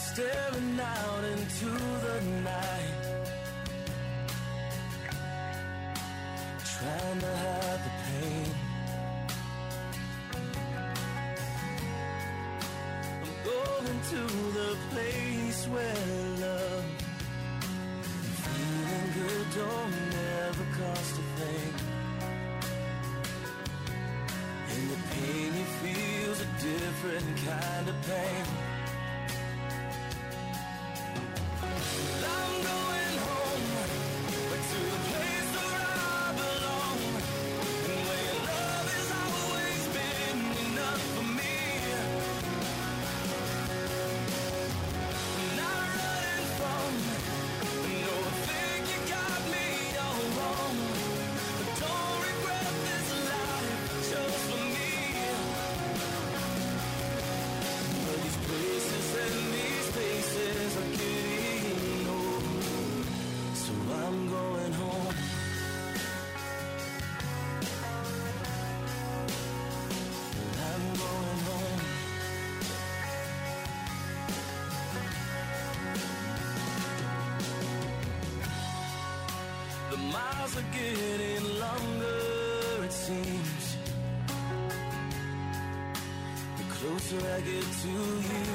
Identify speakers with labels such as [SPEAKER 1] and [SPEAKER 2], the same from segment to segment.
[SPEAKER 1] staring out into the night, trying to hide the pain. I'm going to the place where love and feeling good don't ever cost a thing. And the pain you feel's a different kind of pain. I'm going home, back to the place where I belong, and where your love has always been enough for me. I'm not running from, no, I think you got me all wrong, but don't regret this life just for me. But these places and these places are getting old, so I'm going home. I'm going home. The miles are getting longer, it seems, the closer I get to you.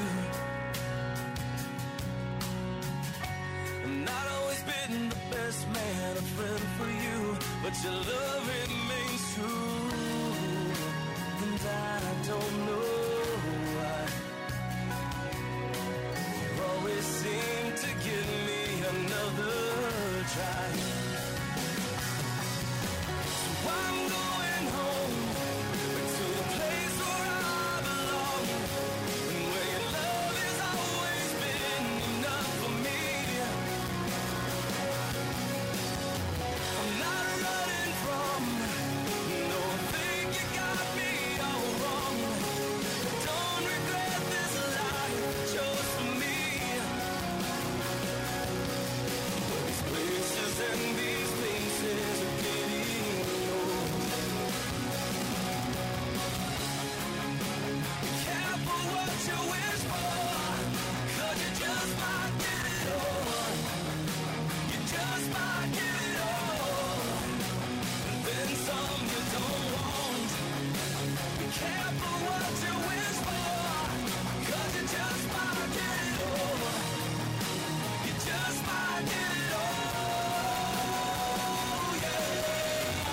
[SPEAKER 1] I've not always been the best man, a friend for you, but your love remains true. And I don't know why you always seem to give me another try. So I'm going home, back to the place where I belong, and where your love has always been enough for me. I'm not running from, no, I think you got me all wrong. Don't regret this life just for me. But these places and these places are getting old. Be careful what you wish for, 'cause you just might get it all. You just might get it all, and then some you don't want. Be careful what you wish for, 'cause you just might get it all. You just might get it all, yeah.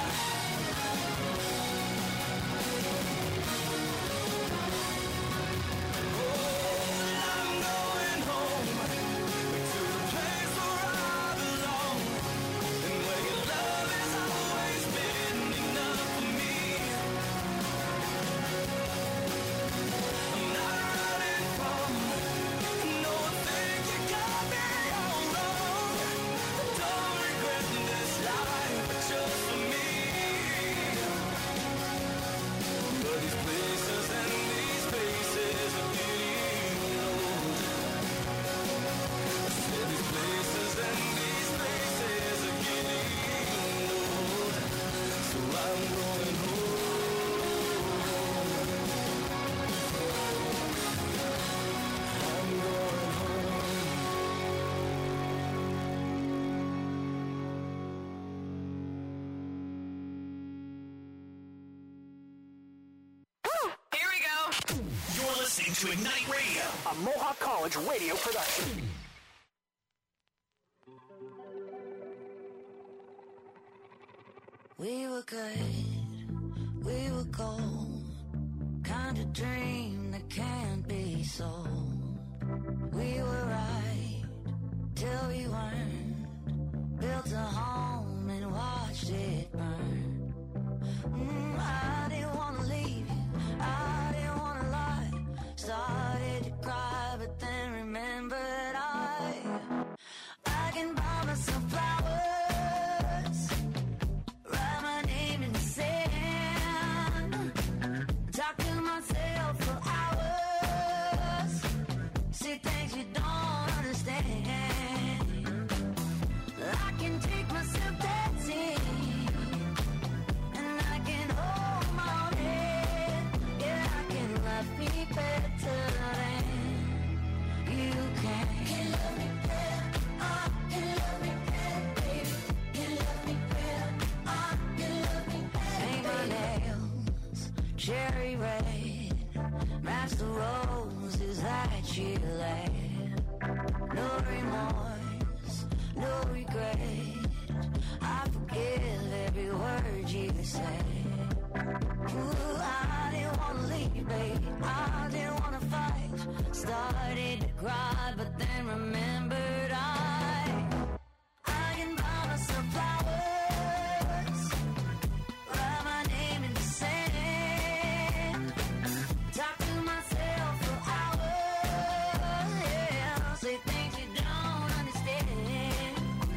[SPEAKER 1] I'm going home, back to the place where I belong, and where your love has always been enough for me. I'm not running from, no, I think you got me all wrong. Don't regret this life just for me. But these places and these places are getting old. I said these places and these places are getting old, so I'm going home. I'm going home.
[SPEAKER 2] Here we go.
[SPEAKER 3] You're listening to Ignite Radio,
[SPEAKER 4] A Mohawk College radio production.
[SPEAKER 5] We were good, we were gold, kind of dream that can't be sold. We were right till we weren't, built a home and watched it burn. I didn't want to leave you, I didn't want to lie, started to cry but then remembered I can buy myself flowers, write my name in the sand, talk to myself for hours, see things you don't understand. I can take my red, match the roses that she left. No remorse, no regret, I forgive every word you said. Ooh, I didn't wanna leave, babe, I didn't wanna fight. Started to cry, but then remembered I can buy myself flowers, write my name in the sand, talk to myself for hours, yeah, say things you don't understand.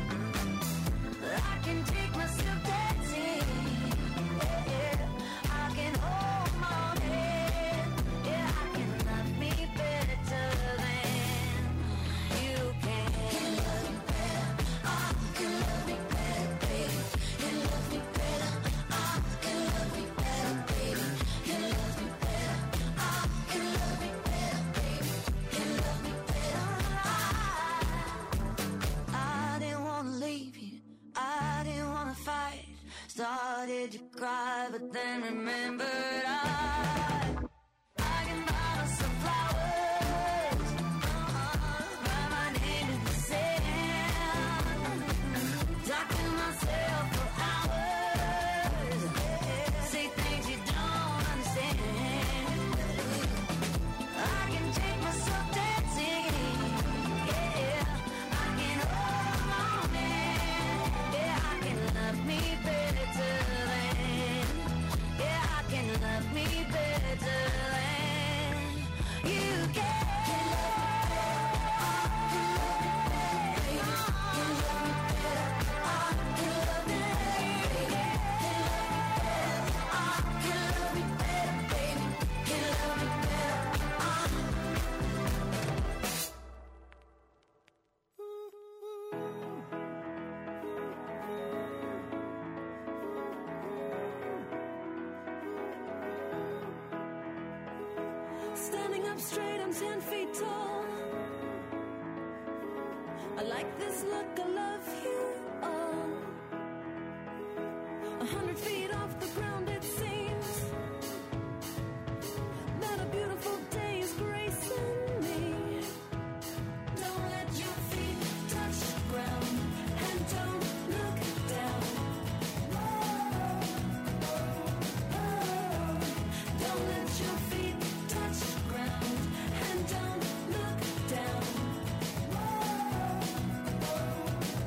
[SPEAKER 5] I can take myself dancing, yeah, I can hold my head, yeah, I can love me better than you can. Love me better, I can love me better, baby. You love me better, I can love me better, baby. You love me better, I can love me better, baby. You love me better, I didn't wanna leave you, I didn't wanna fight. Started to cry, but then remembered I can buy myself flowers, write my name in the sand, talk to myself for hours, say things you don't understand. I can take myself dancing, yeah, I can hold my man, yeah, I can love me better than, yeah, I can love me better than you can.
[SPEAKER 2] Standing up straight, I'm 10 feet tall. I like this look, I love you all. 100 feet off the ground, it seems that a beautiful day is gracing me. Don't let your feet touch the ground, and don't look down. Don't let your feet touch the ground, and don't look down.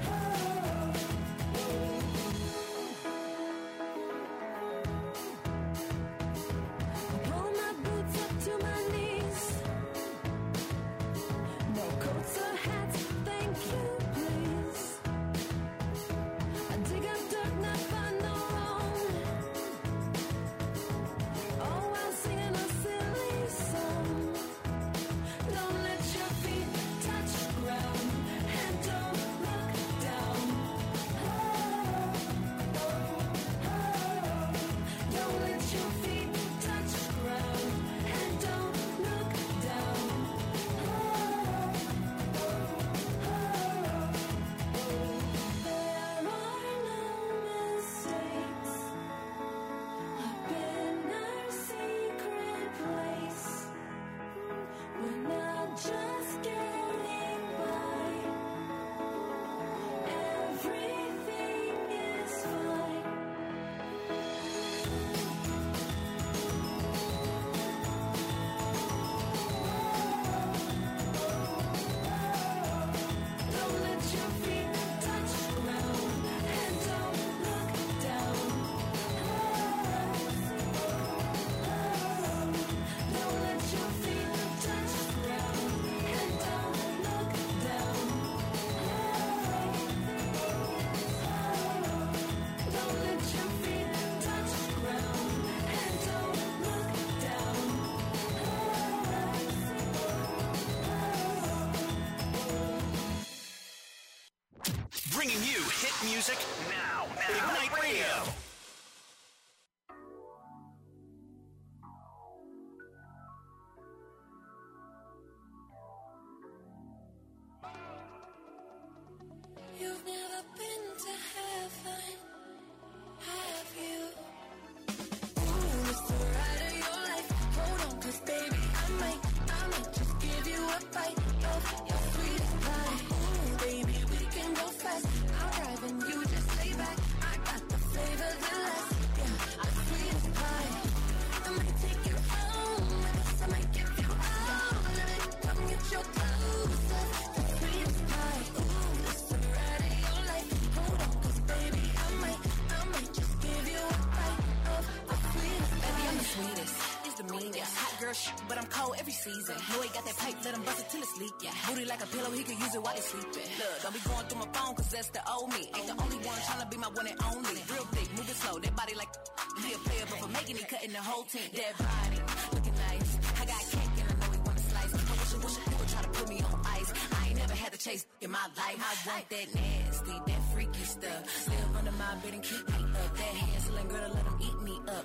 [SPEAKER 6] every season. Know he got that pipe, let him bust it till it's leak. Yeah. Booty like a pillow, he can use it while he's sleeping. Look, don't be going through my phone, cause that's the old me. Ain't the only one tryna be my one and only. Real thick, moving slow, that body like he a player, but for making it, cutting the whole team. That body, looking nice. I got cake and I know he wanna slice. I wish people try to put me on ice. I ain't never had to chase in my life. I want that nasty, that freaky stuff. Live under my bed and keep me up. That Hansel girl to let him eat me up.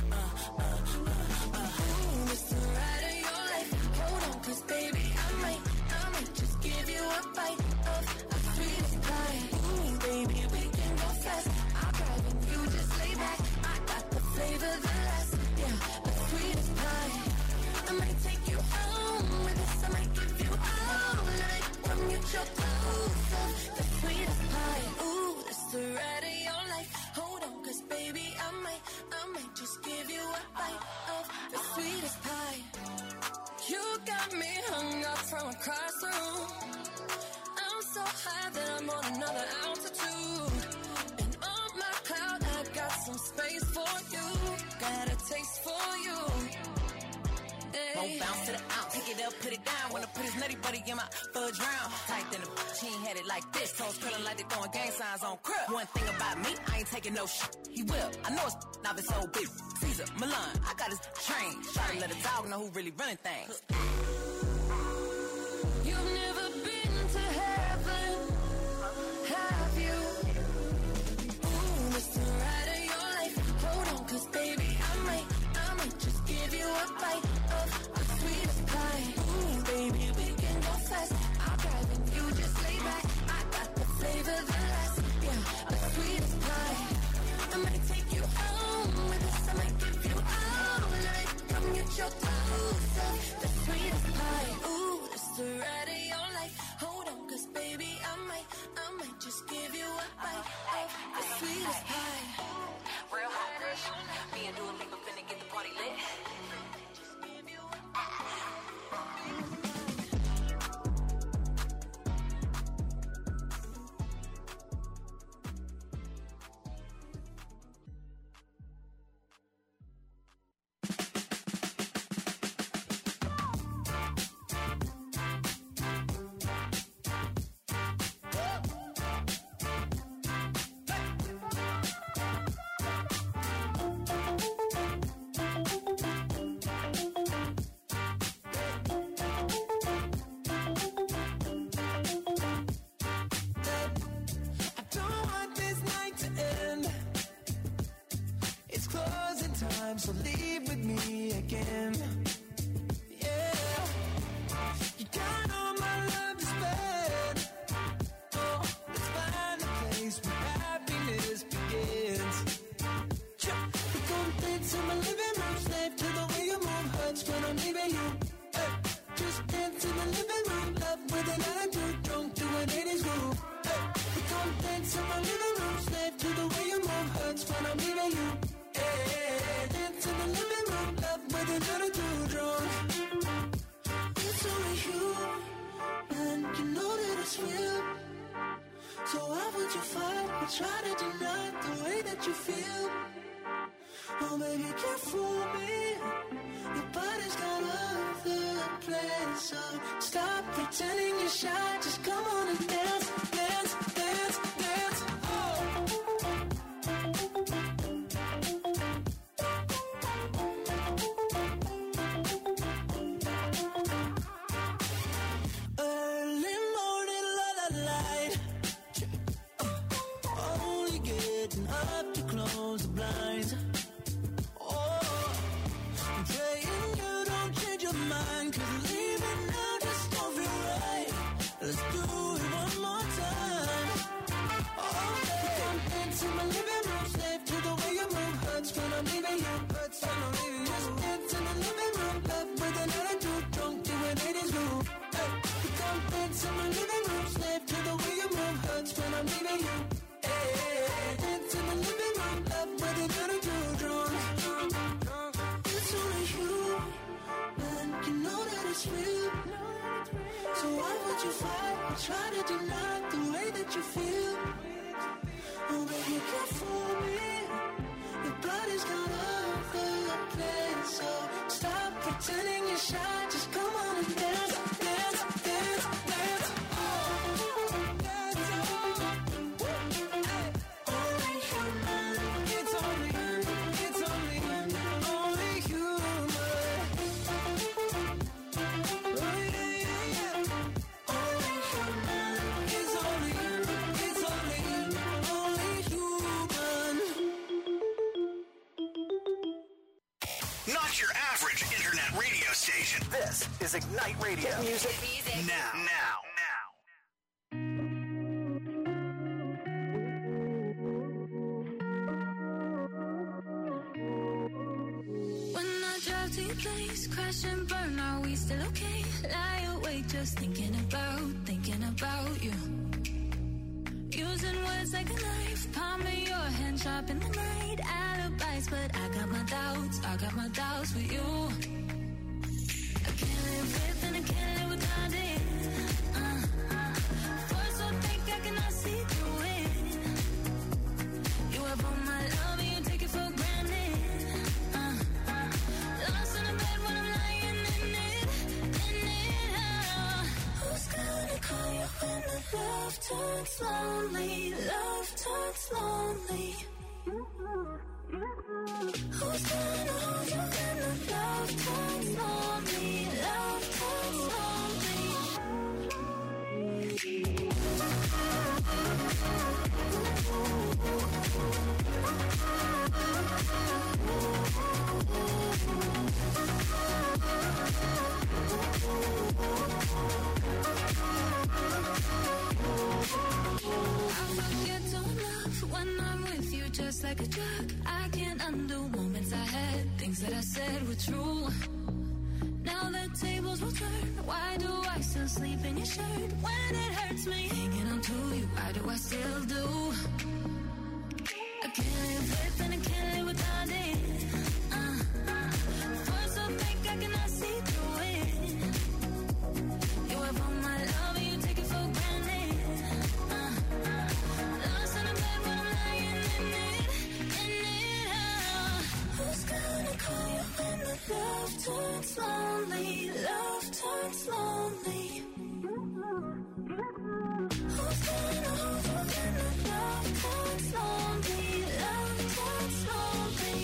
[SPEAKER 6] Ooh, it's the ride of your life. Hold on, cause baby, I might just give you a bite of the sweetest pie. Ooh, baby, we can go fast. I'll drive and you just lay back. I got the flavor, the last, yeah, the sweetest pie. I might take you home with us. I might give you all night. Come get your clothes off, the sweetest pie. Ooh, it's the ride of your life. Hold on, cause baby, I might just give you a bite of the sweetest pie. You got me hung up from across the room. I'm so high that I'm on another altitude. And on my cloud, I got some space for you. Got a taste for you. Won't bounce to the ounce. Pick it up, put it down. Wanna put his nutty buddy in my fudge round. Tight than a she ain't had it like this. Toes curling like they throwing gang signs on crib. One thing about me, I ain't taking no shit. He will. I know it's not been so big. Caesar, Milan, I got his train. Try to let a dog know who really running things. You've never been to heaven, have you? Ooh, it's the ride of your life. Hold on, cause baby, I might just give you a bite of the sweetest pie. Ooh, baby, we can go fast. I'll drive and you just lay back. I got the flavor, the last, yeah, the sweetest pie. I might take you home with us. I might give you all night. Come get your clothes off, the sweetest pie. Ooh, it's the ride of your life. Hold on, cause baby, I might just give you a bite of the sweetest pie. Real hot push. Me and Dua Lipa finna get the party lit.
[SPEAKER 1] So leave with me again. Yeah, you got all my love to spend. Oh, let's find a place where happiness begins. We gon' dance in my living room, slave to the way you move. Hurts when I'm leaving you. Hey, just dance in the living room, love with an attitude, drunk to an 80s groove. Hey, we gon' dance in my living room, slave to the way you move. Hurts when I'm leaving you. Dance in the living room, love with an attitude drunk. It's only you, and you know that it's real. So why would you fight or try to deny the way that you feel? Oh baby, you can't fool me. Your body's got other plans. So stop pretending you're shy. Just come on and dance, dance, dance, dance. Oh. Try to deny the way that you feel. Oh, baby, you can't fool me. Your body's got other plans. So stop pretending you're shy. Just
[SPEAKER 3] Night Radio.
[SPEAKER 4] Hit music.
[SPEAKER 3] Now.
[SPEAKER 6] When I drive to your place, crash and burn, are we still okay? Lie awake just thinking about you. Using words like a knife, palm of your hand, sharp in the night. Alibis, but I got my doubts with you. I can't live with and I can't live without it. First I think I cannot see through it. You have all my love and you take it for granted. Lost in the bed when I'm lying in it. Who's gonna call you when the love turns lonely? Love turns lonely. Who's gonna hold you when the love turns lonely? Love turns lonely. I forget to love when I'm with you, just like a drug. I can't undo moments I had, things that I said were true. Now the tables will turn. Why do I still sleep in your shirt when it hurts me? Hanging on to you, why do I still do? I can't live with and I can't live without it. First I think I cannot see through it. You have all my love and you take it for granted. Lost in the bed when I'm lying in it. Who's gonna call you when the love turns lonely? Love turns lonely. Who's gonna hold you when the love turns lonely? Love turns lonely.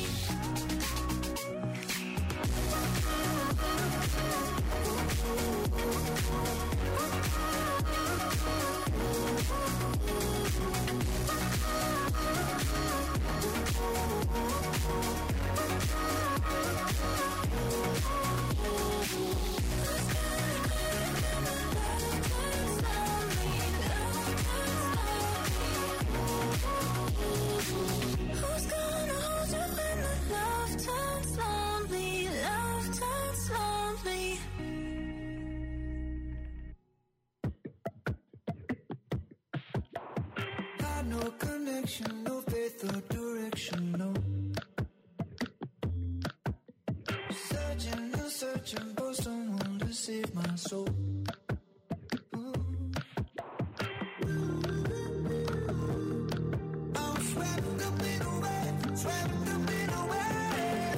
[SPEAKER 6] Who's gonna hold you when the love turns lonely? Love turns lonely.
[SPEAKER 7] Got no connection, no faith or direction, no. Searching and searching for someone to save my soul. I'm swept up in a wave, swept up in a wave.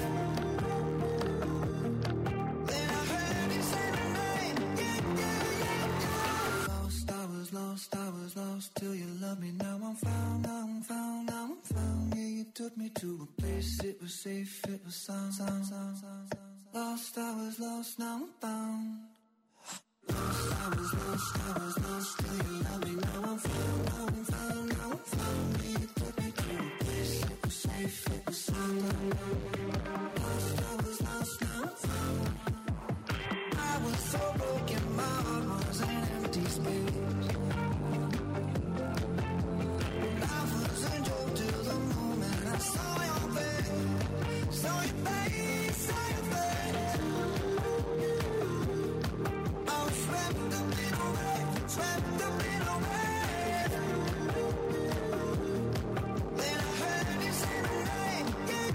[SPEAKER 7] Then I heard you say my name, yeah. Lost, I was lost till you loved me. Now I'm found, yeah, you took me to a place, it was safe, it was sound. Lost, I was lost, now I'm found. Lost, I was lost till you loved me. Now I'm found, yeah, you took me to a place, it was safe, it was sound. Lost, I was lost, now I'm found. I was so broken, my heart was an empty space. Life was a joke till the moment I saw your face, saw your face, saw your face. I was swept up in a wave, swept up in a wave. Then I heard you say my name,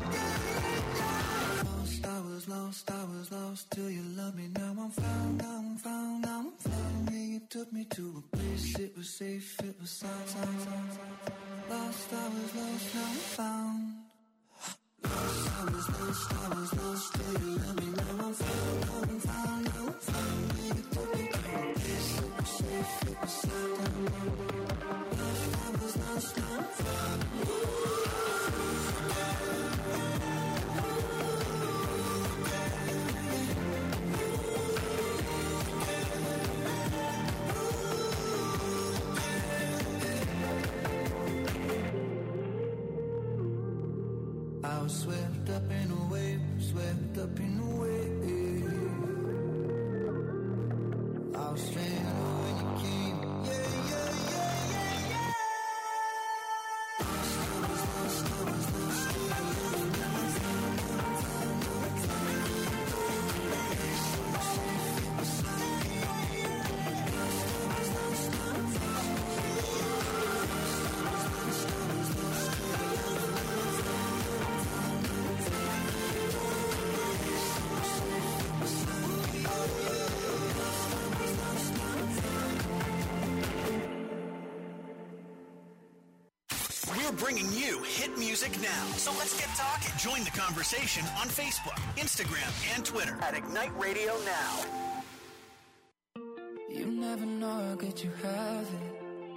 [SPEAKER 7] yeah. Lost, I was lost till you loved me. Now I'm found, yeah, you took me to a place, it was safe, it was sound. Lost, I was lost, now I'm found. Lost, I was lost till you loved me. Now I'm found, yeah, you took me to a place, it was safe, it was sound. Lost, I was lost, now I'm found. I was swept up in a wave, swept up in a wave. straight when you came. Yeah, yeah, yeah, yeah, yeah. Lost, I was lost, I was lost till you love me now. I'm found, now I'm found, now I'm found. Place so safe, it was sound. Lost, I was lost, now I'm found. Lost, I was lost, I was lost till you love me now. I'm found, now I'm found, now I'm found. Place so safe, it was sound. Lost, I was lost, now I'm found.
[SPEAKER 3] We're bringing you hit music now. So let's get talking. Join the conversation on Facebook, Instagram, and Twitter at Ignite Radio Now.
[SPEAKER 7] You never know how good you have it.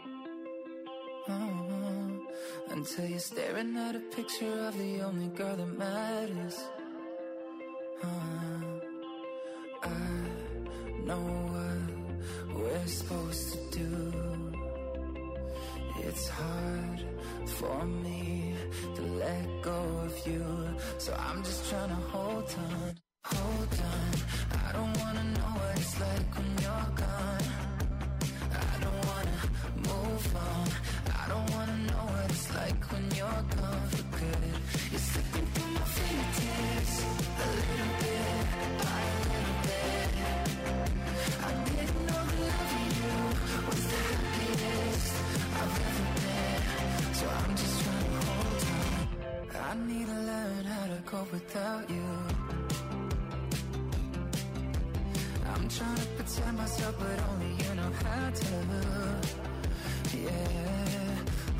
[SPEAKER 7] Until you're staring at a picture of the only girl that matters. I know what we're supposed to do. It's hard for me to let go of you, so I'm just trying to hold on, hold on. I don't wanna know what it's like when you're gone. I don't wanna move on. I don't wanna know what it's like when you're gone for good. You're slipping through my fingertips a little bit by a little bit. I didn't know that loving you was the happiest I've ever been, so I'm just trying to hold on. I need to learn how to cope without you. I'm trying to protect myself, but only you know how to. Yeah,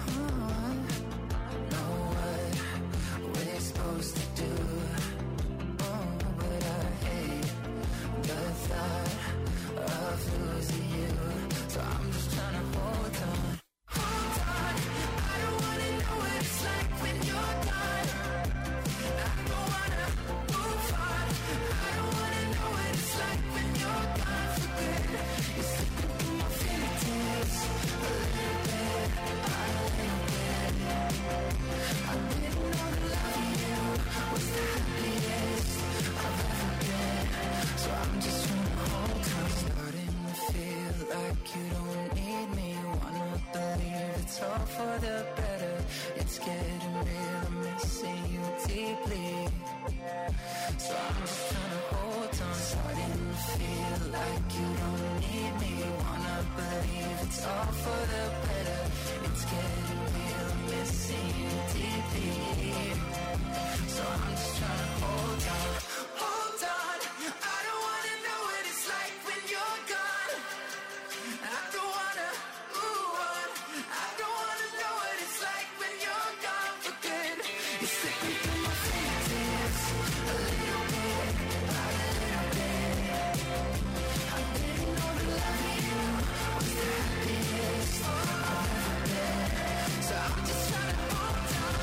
[SPEAKER 7] know what we're supposed to do. Oh, but I hate the thought of losing you, so I'm just trying to hold on. Hold on, I don't wanna know what it's like when you're gone. I don't wanna move on. I don't wanna know what it's like when you're gone for good. You're slipping through my fingertips a little bit by a little bit. I didn't know that loving you was the happiest I've ever been, so I'm just trying to hold on. Starting to feel like you don't need me. Wanna believe it's all for the better. It's getting real, I'm missing you deeply, so I'm just trying to hold on. Starting to feel like you don't need me. Wanna believe it's all for the better. It's getting real, I'm missing you deeply, so I'm just trying to hold on. Hold on, I don't wanna know what it's like when you're gone. I don't wanna move on. I don't wanna know what it's like when you're gone for good. You're slipping through my fingertips a little bit by a little bit. I didn't know that loving you was the happiest I've ever been, so I'm just trying to hold on.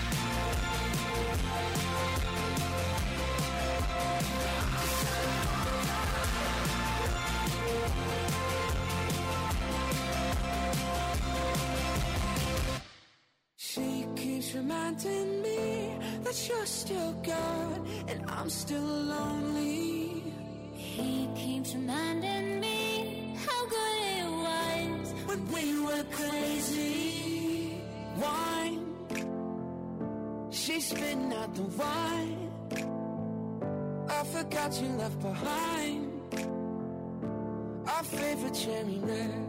[SPEAKER 7] She keeps reminding me that you're still gone and I'm still lonely.
[SPEAKER 2] He keeps reminding me how good it was
[SPEAKER 7] When we were crazy, wine. She's spitting out the wine. I forgot you left behind our favorite cherry red.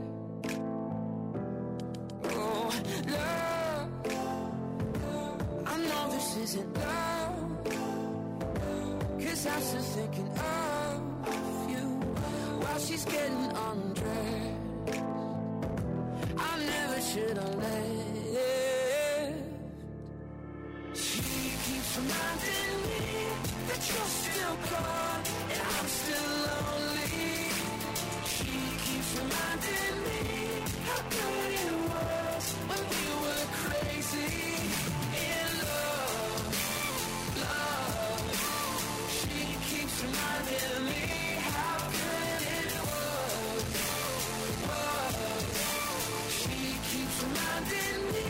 [SPEAKER 7] Oh, love, I know this isn't love, 'cause I'm still thinking of you while she's getting undressed. I never should have left. She keeps reminding me that you're still gone and I'm still lonely. She keeps reminding me how good it was when we were crazy in love, love. She keeps reminding me how good it was. She keeps reminding me.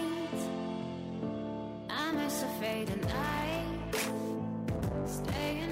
[SPEAKER 2] I miss a fading night, staying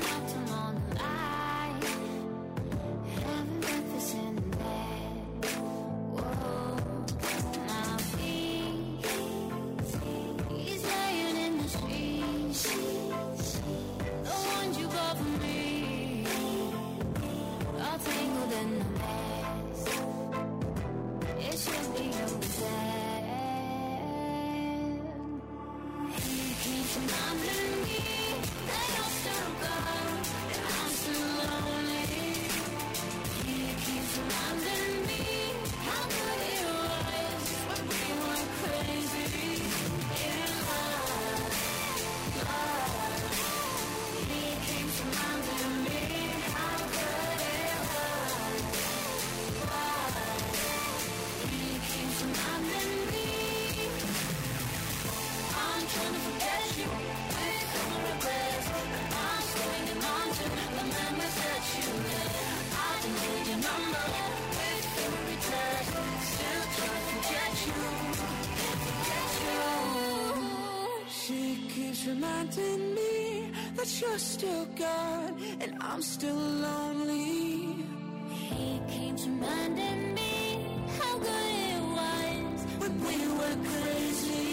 [SPEAKER 7] reminding me that you're still gone and I'm still lonely.
[SPEAKER 2] He keeps reminding me how good it was
[SPEAKER 7] when we were crazy.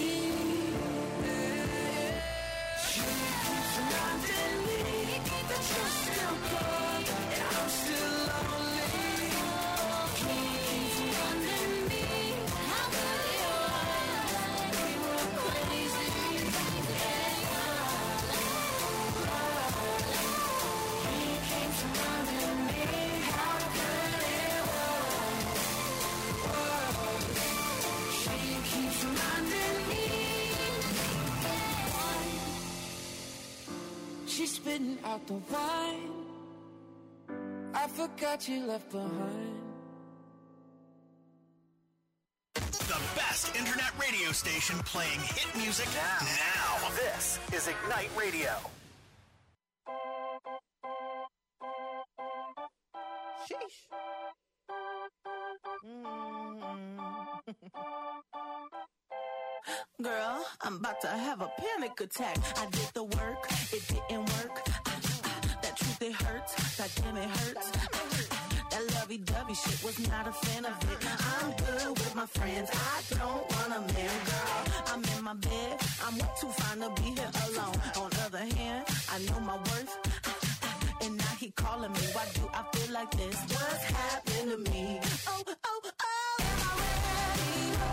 [SPEAKER 7] She keeps reminding me that you're still gone and I'm still lonely.
[SPEAKER 2] He keeps reminding me how good it was we were crazy. He keeps reminding me how good it was. She keeps reminding me.
[SPEAKER 7] She's spitting out the wine I forgot you left behind.
[SPEAKER 3] The best internet radio station playing hit music now.
[SPEAKER 4] This is Ignite Radio.
[SPEAKER 8] Sheesh. Girl, I'm about to have a panic attack. I did the work, it didn't work. That truth, it hurts. That damn, it hurts. That lovey-dovey shit was not a fan of it. I'm good with my friends. I don't want a man, girl. I'm in my bed. I'm way too fine to be here alone. On the other hand, I know my worth. And now he calling me. Why do I feel like this? What's happened to me? Oh, oh, oh. Am I ready?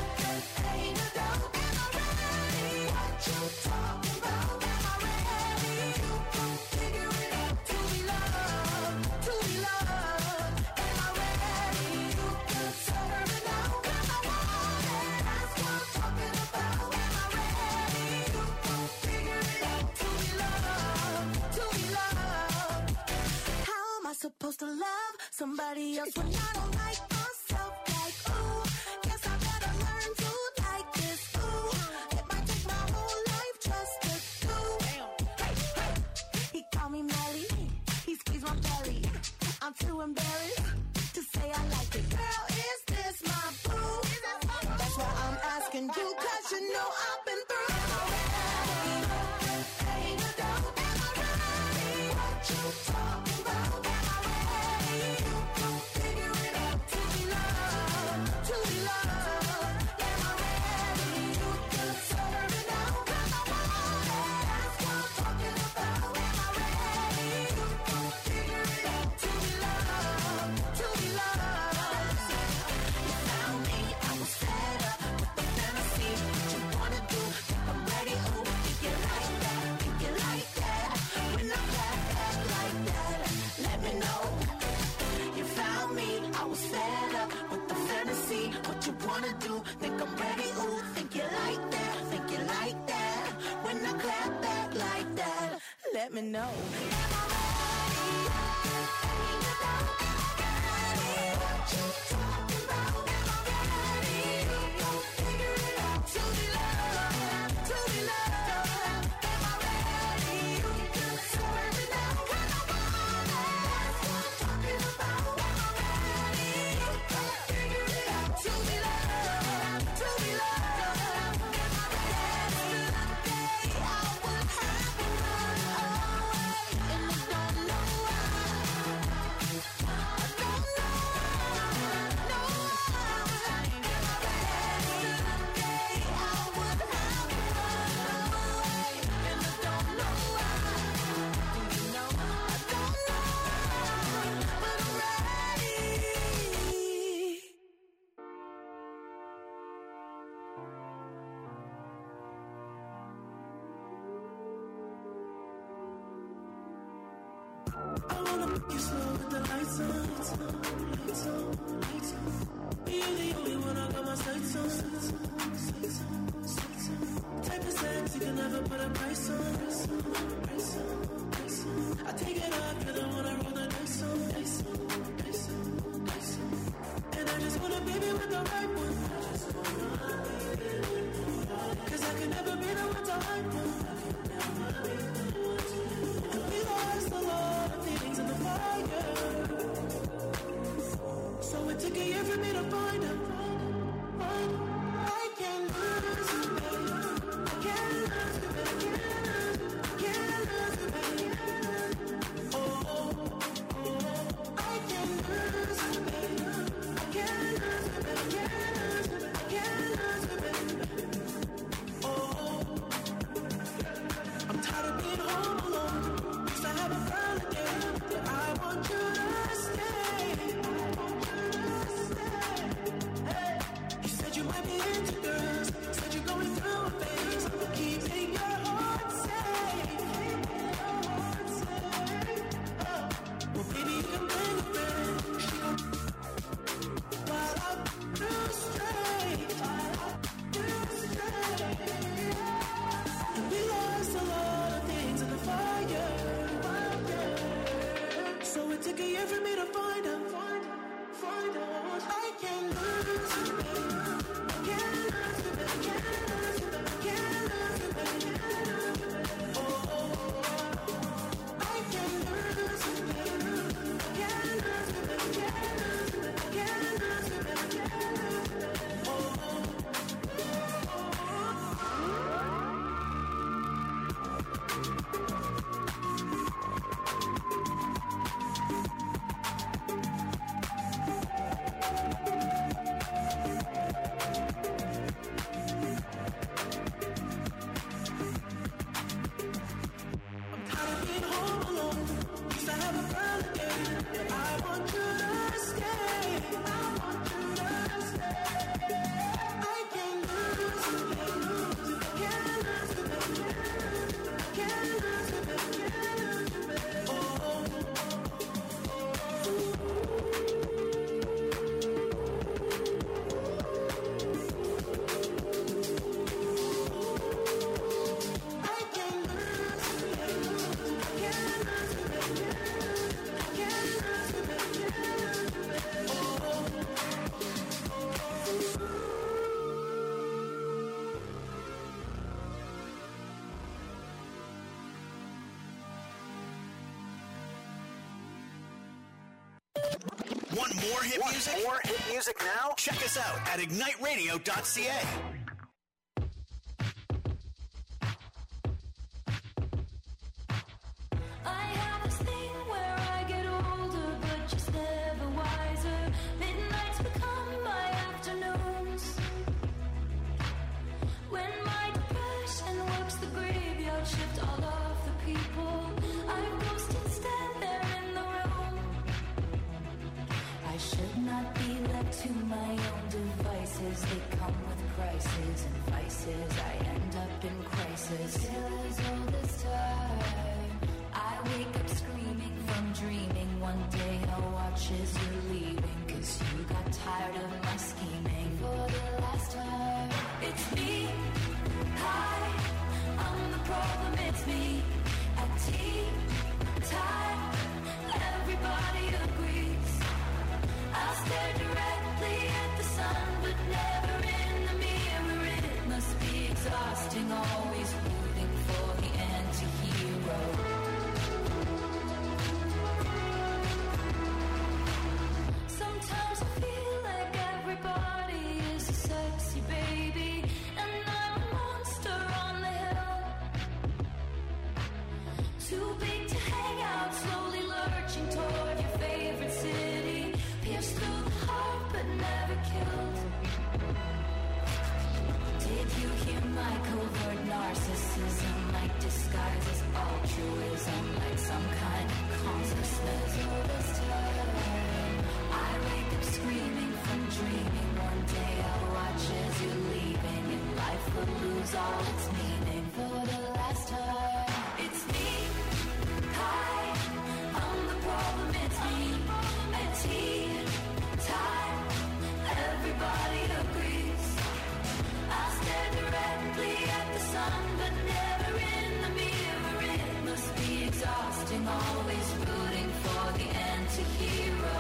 [SPEAKER 8] Ain't no doubt. Am I ready? What you talking about? Am I ready? You gon' figure it out. To be loved. To be loved. Am I ready? You can serve it now. Am I wanted? That's what I'm talking about. Am I ready? You gon' figure it out. To be loved. To be loved. How am I supposed to love somebody else when I don't like myself? Like, ooh, guess I better learn to like this. Ooh, it might take my whole life just to do. Hey, hey. He called me Melly, he squeezed my belly. I'm too embarrassed to say I like it. Girl, is this my boo? That's why I'm asking you, 'cause you know I've been through. Am I ready? Ain't no doubt. Am I ready? What you talking about? Am I ready? You gon' figure it out. To be loved. To be loved. Am I ready? You can serve it now. Am I wanted? That's what I'm talking about. Am I ready? You gon' figure it out. To be loved. To be loved. You found me. I was fed up with the fantasy. What you wanna do? Think I'm ready? Ooh, think you like that? Think you like that? When I back like that, let me know. You found me. I was fed up with the fantasy. What you wanna do? Think I'm ready? Ooh, think you like that? Think you like that? When I clap back like that, let me know. Am I ready? Ain't no doubt. Am I ready? What you talking about? Am I ready? You gon' figure it out. To be loved. To be loved. Am I ready? You can serve it now. When I want it. That's what I'm talking about. Am I ready? You gon' figure it out. To be loved. To be loved. Am I ready? Yesterday I would have to run away, and I don't know why. I don't know. No, am I ready? Yesterday I would have to run away, and I don't know why. You know, I don't know, but I'm ready.
[SPEAKER 7] I wanna make you slow with the lights on. Lights on, lights on. You're the only one I got my sights on. Type of sex you can never put a price on. I take it off, you're the one I roll the dice on. And I just wanna baby with the right one. 'Cause I can never be the one to hype one. And we lost a lot of feelings in the fire. So it took a year for me to find her. I can't lose you, baby. I can't lose you, baby.
[SPEAKER 8] for me to find out. I can't lose you, baby. Can't lose you, baby. Can't lose you, baby. Can't lose you, baby. Oh, I can't lose you, baby. Can't lose you, baby. Can't lose you, baby. Can't lose you, baby. Can't lose you, baby. Oh.
[SPEAKER 3] Want more hit music?
[SPEAKER 4] More hit music now?
[SPEAKER 3] Check us out at igniteradio.ca.
[SPEAKER 2] I have this thing where I get older, but just never wiser. Midnights become my afternoons. When my depression works the graveyard shift all of the people I ghost instead there in the room. I should not be left to my own devices. They come with prices and vices. I end up in crisis. Still as all this time, I wake up screaming from dreaming. One day I'll watch as you're leaving, 'cause you got tired of my scheming. For the last time, it's me. Hi, I'm the problem, it's me. At tea time, everybody agrees. I'll stare directly at the sun, but never in the mirror. It must be exhausting, always rooting for the anti-hero. Sometimes I feel like everybody is a sexy baby, and I'm a monster on the hill. Too big to hang out, slowly lurching toward your favorite city. Pierced through the heart, but never killed. Did you hear my covert narcissism? Like disguise as altruism, like some kind of consciousness. All this time, I wake up screaming from dreaming. One day I'll watch as you're leaving, and life will lose all its meaning. For the last time, it's me. Hi, I'm the problem, it's me. At tea time, everybody agrees. I'll stare directly at the sun, but never in the mirror. It must be exhausting, always rooting for the anti-hero.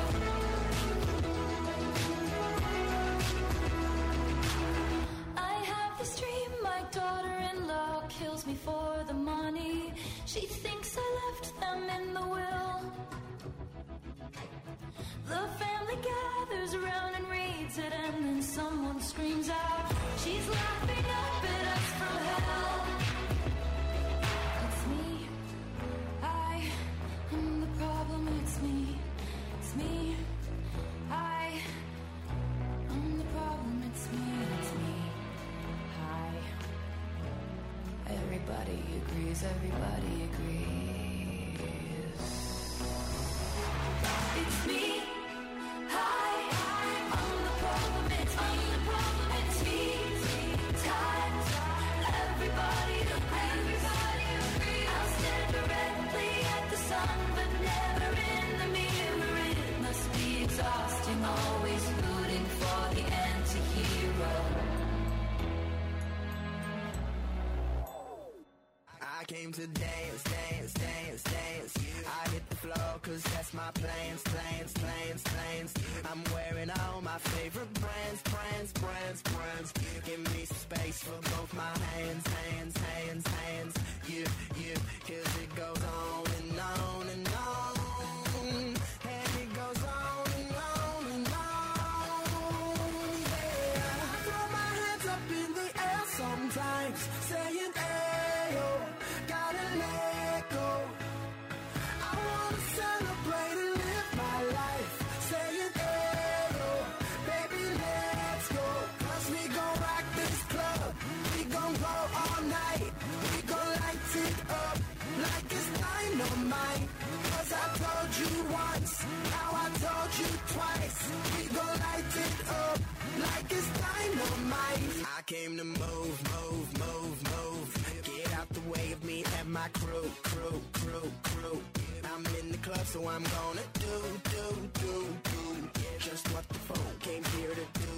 [SPEAKER 2] I have this dream, my daughter-in-law kills me for the money. She thinks I left them in the will. The family gathers around and reads it, and then someone screams out, she's laughing up at us from hell. It's me. I am the problem, it's me. It's me. I am the problem, it's me. It's me. Hi. Everybody agrees, everybody agrees. It's me. Hi, I'm the problem, it's me. It's me. Time, everybody agrees. I'll stare directly at the sun, but never in the mirror. It must be exhausting, always rooting for the anti-hero.
[SPEAKER 9] I came to dance, dance, dance, dance. I hit the floor, cause that's my plans. I'm wearing all my favorite brands. Give me some space for both my hands. Yeah, cause it goes on and on and on. And it goes on and on and on. Yeah, I throw my hands up in the air sometimes, saying, ayo, gotta let go. I wanna celebrate and live my life, saying, ayo, baby, let's go. Cause we gon' rock this club, we gon' go all night, we gon' light it up like it's dynamite. Cause I told you once, now I told you twice, we gon' light it up like it's dynamite. I came to move. Get out the way of me and my crew. I'm in the club, so I'm gonna do just what the phone came here to do.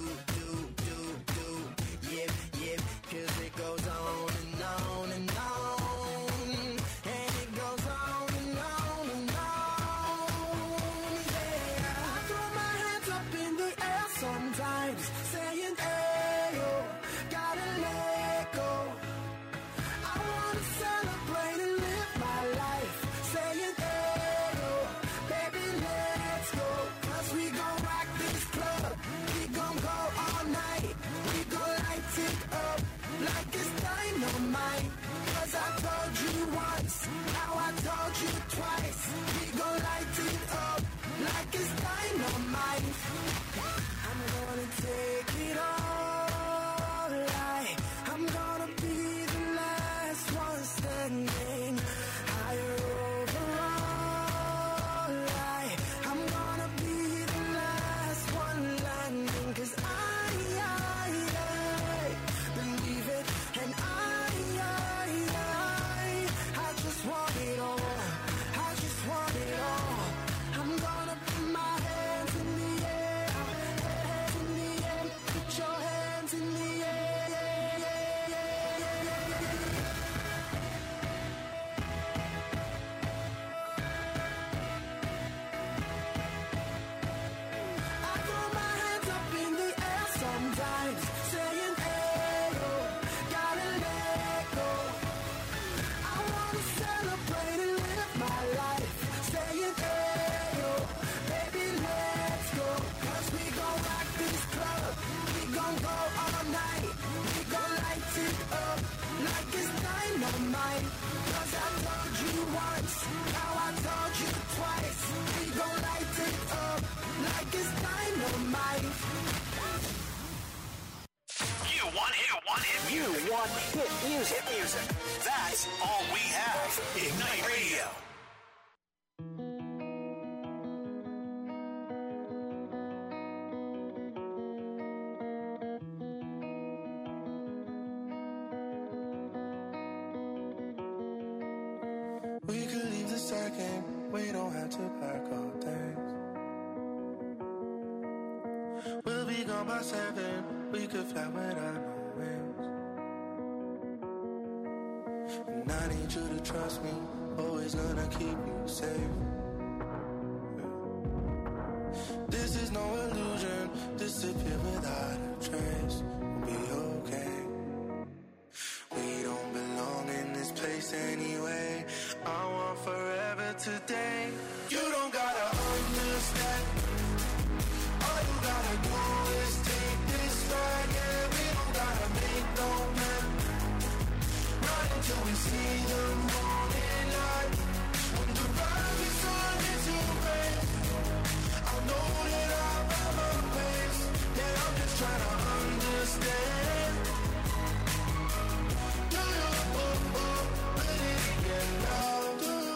[SPEAKER 9] Yeah, cause it goes on and on and on. And it goes on and on and on. Yeah, I throw my hands up in the air sometimes, saying, ayo, gotta let go. I wanna celebrate and live my life, saying, ayo, baby, let's go. Cause we gon' rock this club, we gon' go all night, we gon' light it up like it's dynamite. Cause I told you once, now I told you twice, we gon' light it up like it's dynamite. I'm gonna take it all right, I'm gonna be the last one standing, higher overall right. I'm gonna be the last one landing, cause I believe it, and I just want it all, I just want it all. I'm gonna put my hands in the air, put your hands in the air. I throw my hands up in the air sometimes, saying, ayo, gotta let go. I wanna celebrate and live my life, saying, ayo, baby, let's go. Cause we gon' rock this club, we gon' go all night, we gon' light it up like it's dynamite. Cause I told you once, now I told you twice, we gon' light it up like it's dynamite.
[SPEAKER 3] You want hit music. That's all we have. Ignite Radio.
[SPEAKER 7] We could leave the second, we don't have to pack all things. We'll be gone by 7, we could fly without no wings. And I need you to trust me, always gonna keep you safe. This is no illusion, disappear without a trace. We'll be okay. We don't belong in this place anyway. I want forever today. You don't gotta understand. All you gotta do is take this ride. Yeah, we don't gotta make no plan. Run until we see the morning light. When the rising sun is in red, I know that I'll find my place. Yeah, I'm just trying to understand. Do you really get love?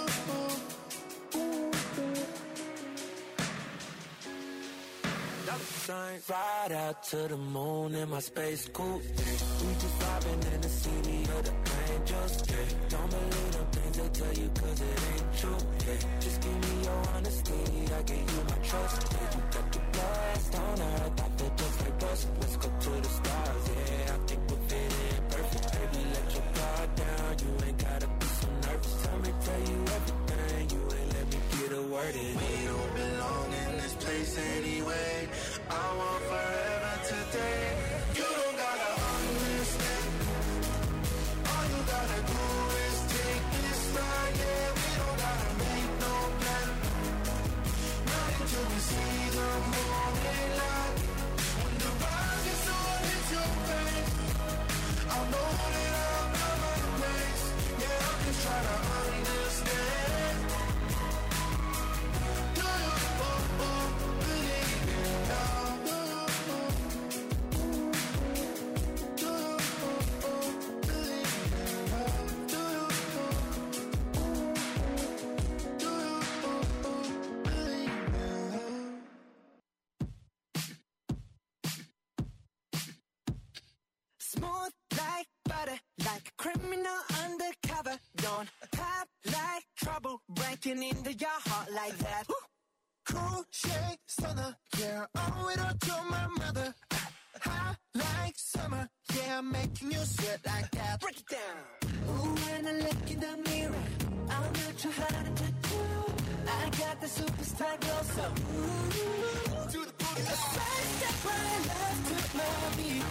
[SPEAKER 7] Ride out to the moon in my space coupe. We just vibing in the city of the angels. Don't believe the things they tell you cause it ain't true. Just give me your honesty, I give you my trust. You got the best on earth, I feel just like us. Let's go to the stars, yeah, I think we're fitting perfect. Baby, let your guard down, you ain't gotta be so nervous. Tell me, tell you everything, you ain't let me get away.
[SPEAKER 9] deserted. We don't belong in this place anyway. I want forever today. You don't gotta understand. All you gotta do is take this ride. Yeah, we don't gotta make no plan. Not until we see the morning light. When the rising sun hits your face, I'll know that I'm not my place. Yeah, I'm just trying to understand. Do you believe in love? Do you believe in love? Do you believe in love?
[SPEAKER 8] Smooth like butter, like a criminal undercover. Don't pop like trouble, breaking into your heart like that.
[SPEAKER 9] Cool shade stunner, yeah, owe it all to my mother. Hot like summer, yeah, I'm making you sweat like that.
[SPEAKER 8] Break it down.
[SPEAKER 5] Ooh, when I look in the mirror, I'm not too hard to do. I got the superstar glow, so
[SPEAKER 9] Do the booty
[SPEAKER 5] a side step right left to my beat.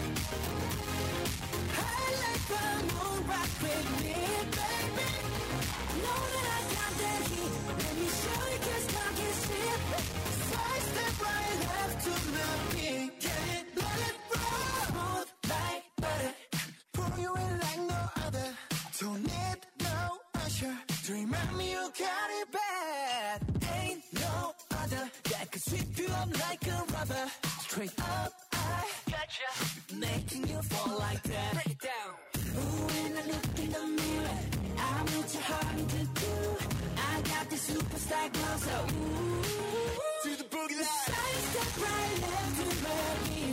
[SPEAKER 5] I like the moon rock with me, baby. Know that I got that heat. Let me show you 'cause talk is cheap. Side step right left to my beat. Get it, let it roll. Smooth like butter.
[SPEAKER 9] pull you in like no other. Don't need no pressure to remind me you got it bad.
[SPEAKER 5] Ain't no other that could sweep you up like a rubber. Straight up, I gotcha, making you fall like that.
[SPEAKER 8] Break it down.
[SPEAKER 5] Ooh, when I look in the mirror, I'm not too hard to do. I got the superstar glow, so
[SPEAKER 9] Do the boogie line.
[SPEAKER 5] side step right left to my beat.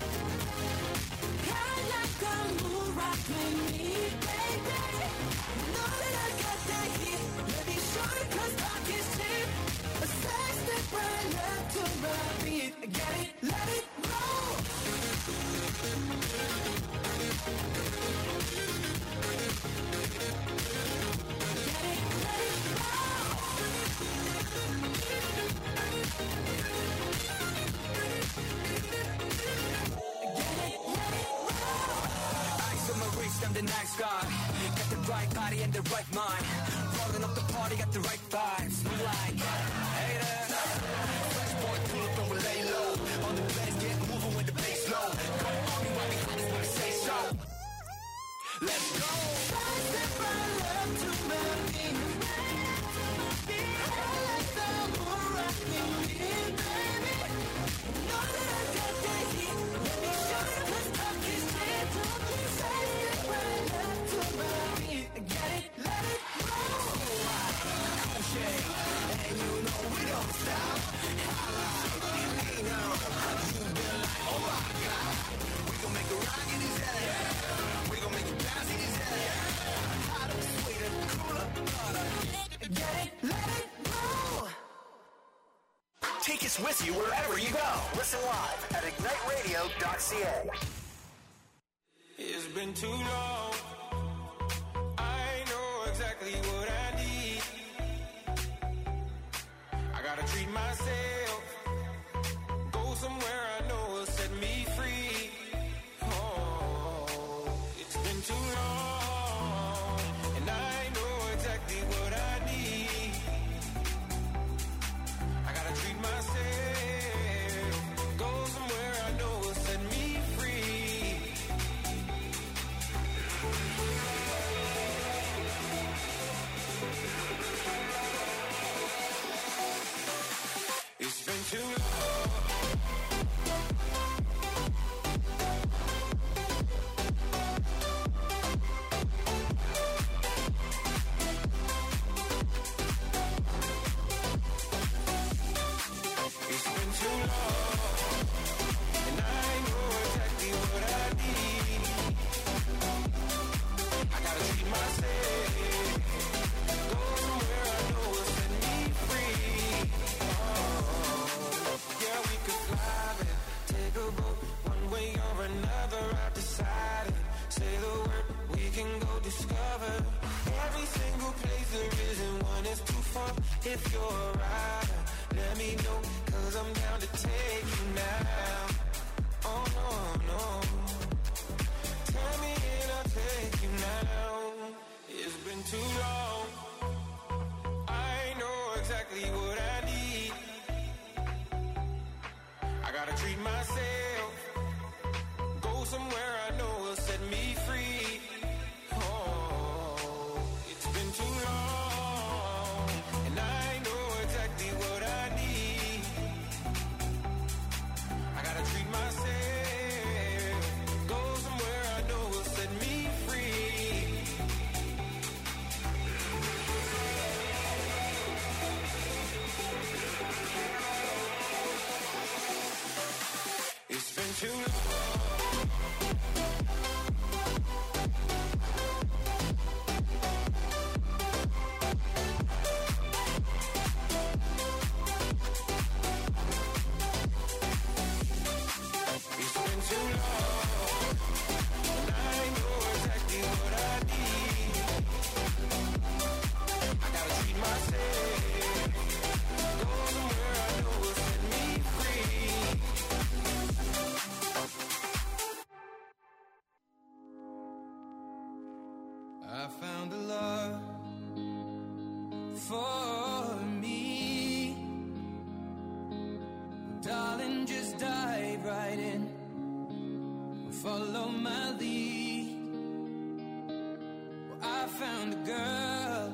[SPEAKER 5] I like the moon rock with me, baby. Know that I got that heat. Let me show you 'cause talk is cheap. A side step right left to my beat. Get it, let it roll. Get it, let it roll.
[SPEAKER 8] Ice on my wrist, I'm the nice guy. Got the right body and the right mind. Rolling up the party, got the right vibes. We like haters. Fresh boy, pull up and we lay low. On the bass, get moving with the bass low. Come on, me right behind us when I say so. Let's go.
[SPEAKER 5] Side step right left to my beat. I like the moon rock with me, baby. Know that I got that heat. Let me show you 'cause talk is cheap. Side step right left to my beat. Get it, let it roll.
[SPEAKER 8] And you know we don't stop. Hey, now, you been like, oh my God. We gon' make a rock in his head. We gon' make it bounce in his head. Hotter, sweeter, cooler, butter.
[SPEAKER 5] Get it, let it roll.
[SPEAKER 3] Take us with you wherever you go. Listen live at igniteradio.ca.
[SPEAKER 1] It's been too long. I know exactly what I need. I gotta treat myself. Go somewhere I know will set me free. Oh, it's been too long. And I know exactly what I need. I gotta treat myself. Go somewhere I know will set me free. It's been too long. It's been too long. And I know exactly what I need. I gotta treat myself. Go somewhere I know will set me free. Yeah, we could fly there, take a boat, one way or another, I've decided. Say the word, we can go discover every single place there isn't one is too far if you're a rider.
[SPEAKER 9] me no, 'cause I'm down to take you now. Oh no, no. Tell me and I'll take you now. It's been too long. I know exactly what I need. I gotta treat myself. Go somewhere I know will set me free. Oh, it's been too long, and I know exactly what I need. I gotta treat myself. Go somewhere I know will set me free. It's been too long. I found a love for me. Darling, just dive right in. Follow my lead. Well, I found a girl,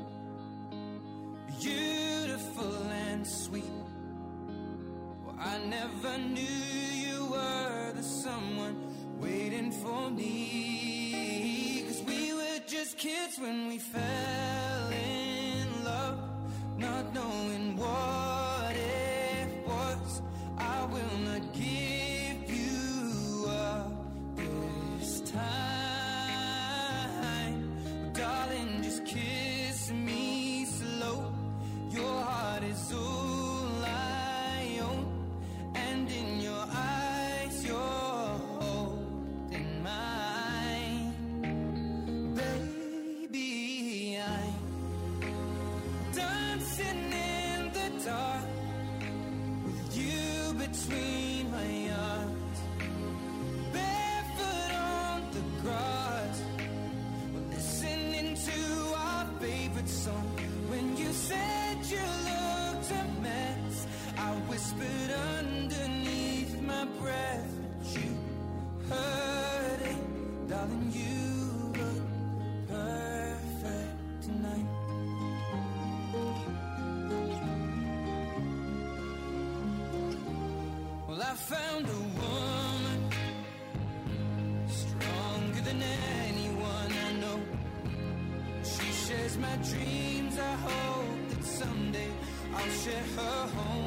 [SPEAKER 9] beautiful and sweet. Well, I never knew you were the someone waiting for me. 'Cause we were just kids when we fell in love, not knowing what it was. I will not give you up this time. Darling, just kiss me slow. Your heart is all I own, and in your eyes you're holding mine. Baby, I'm dancing in the dark with you between my arms, barefoot on the grass. We're listening to our favorite song. When you said you looked a mess, I whispered underneath my breath, but you heard it. Darling, you look perfect tonight. Well, I found a woman stronger than anyone I know. She shares my dreams. I hope that someday I'll share her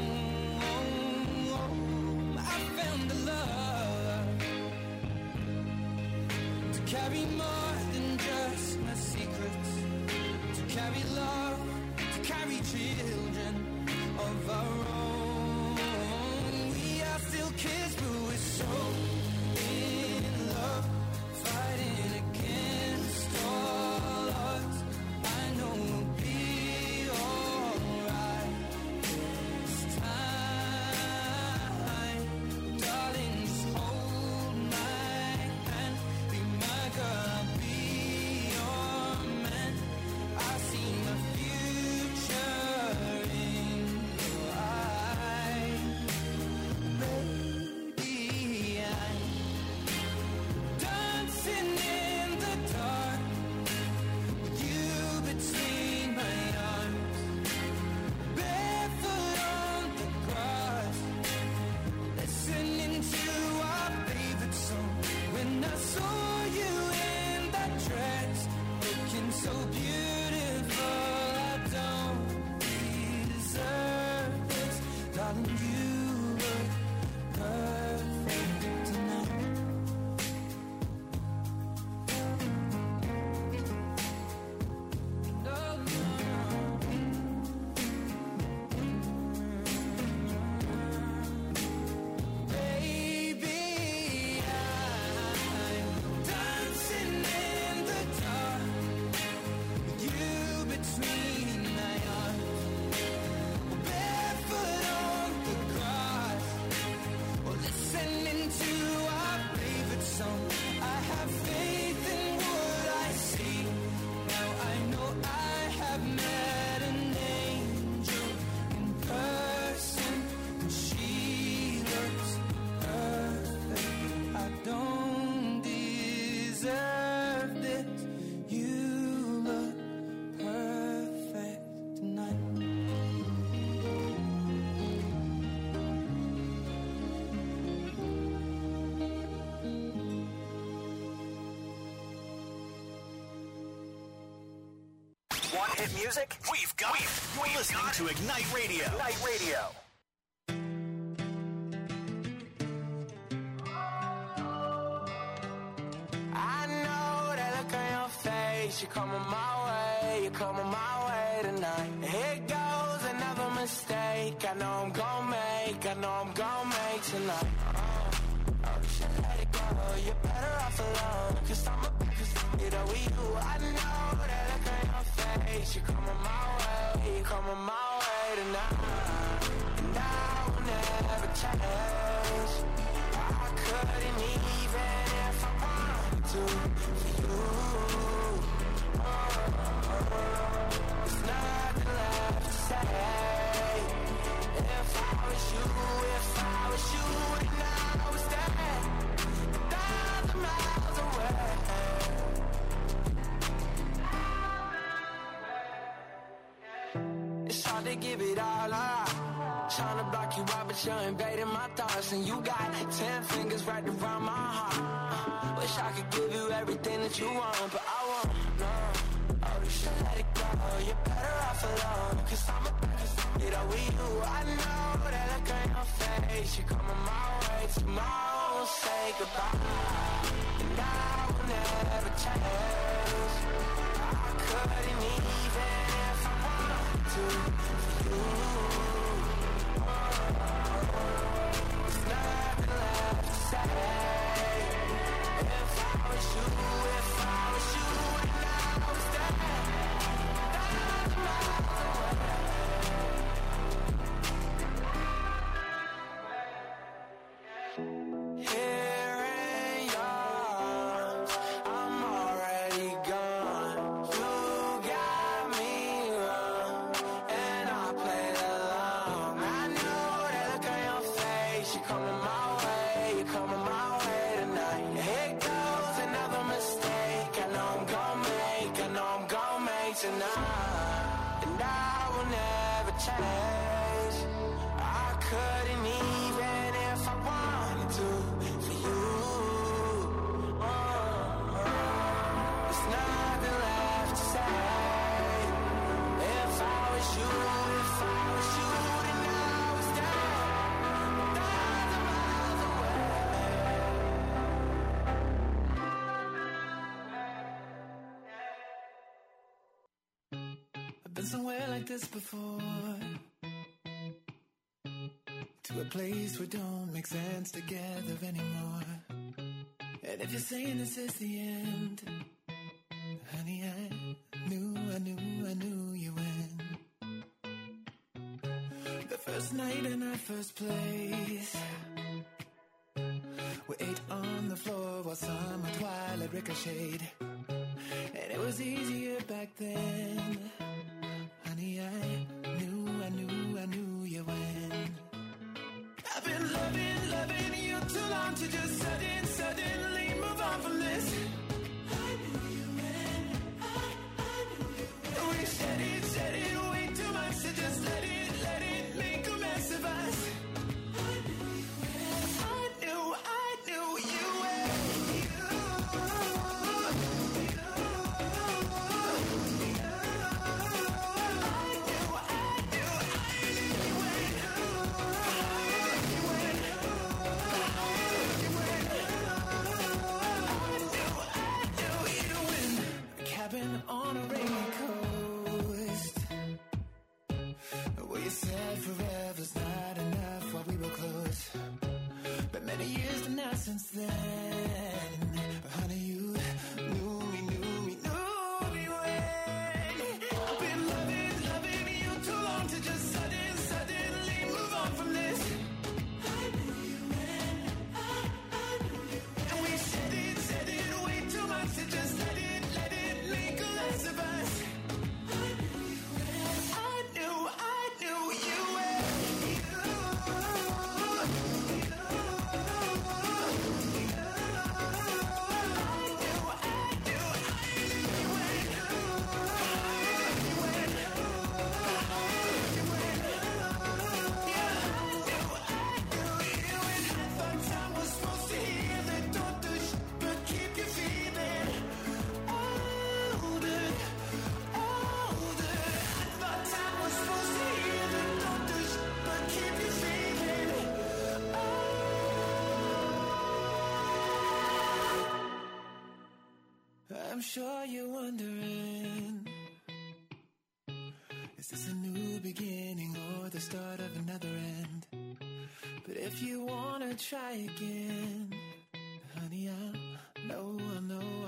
[SPEAKER 9] home. I found a love to carry more than just my secrets, to carry love, to carry children of our own. We are still kids, but we're so in love, fighting against all odds. I know we'll be alright this time. Darling, just hold my hand, be my girl, I'll be your man. I see my
[SPEAKER 3] hit music? We've got it. You're listening to Ignite Radio.
[SPEAKER 4] Ignite Radio.
[SPEAKER 9] I know that look on your face. You're coming my way. You're coming my way tonight. Here goes another mistake. I know I'm gonna make. I know I'm gonna make tonight. Oh, you should let it go. You're better off alone. Cause I'm a it all with you. I know that look on your face. You're coming my way. You're coming my way tonight. And I will never change. I couldn't even if I wanted to for you. There's nothing left to say. If I was you, then I was dead. 1,000 miles away. It's hard to give it all up. Trying to block you out, but you're invading my thoughts. And you got 10 fingers right around my heart. Wish I could give you everything that you want, but I won't, no. Oh, you should let it go. You're better off alone. Cause I'm a it all with you. I know that look on your face. You're coming my way. Tomorrow we'll say goodbye. And I will never change. I couldn't even if I wanted to for you. There's nothing left to say. If I was you, then I was dead. 1,000 miles away. Here in yours, I'm already gone. You got me wrong, and I played along. I know that look on your face. You're coming my way. You're coming my way tonight. Here goes another mistake. I know I'm gonna make. I know I'm gonna make tonight. And I will never change. I couldn't even if I wanted to for you. There's nothing left to say. If I was you, then I was dead. 1,000 miles away.
[SPEAKER 7] I've been somewhere like this before. To a place where don't make sense together anymore. And if you're saying this is the end, honey, I knew you win. The first night in our first place, we ate on the floor while summer twilight ricocheted. And it was easier back then. Honey, I knew you win. I've been loving you too long to just suddenly move on from this. I knew you win. I knew you win. We said it way too much to just let it make a mess of us. I knew you win. I knew you win. I sure you're wondering, is this a new beginning or the start of another end? But if you wanna try again, honey, I know